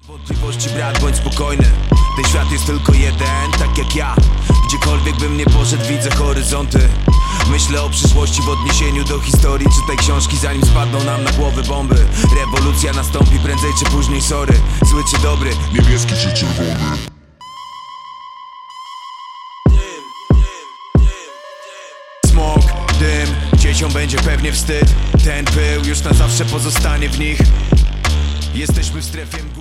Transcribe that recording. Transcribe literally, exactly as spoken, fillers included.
Wątpliwości brat, bądź spokojny. Ten świat jest tylko jeden, tak jak ja. Gdziekolwiek bym nie poszedł, widzę horyzonty. Myślę o przyszłości w odniesieniu do historii. Czytaj książki, zanim spadną nam na głowy bomby. Rewolucja nastąpi prędzej czy później, sorry. Zły czy dobry, niebieski czy czerwony. Smok, dym, dzieciom będzie pewnie wstyd. Ten pył już na zawsze pozostanie w nich. Jesteśmy w strefie mgły.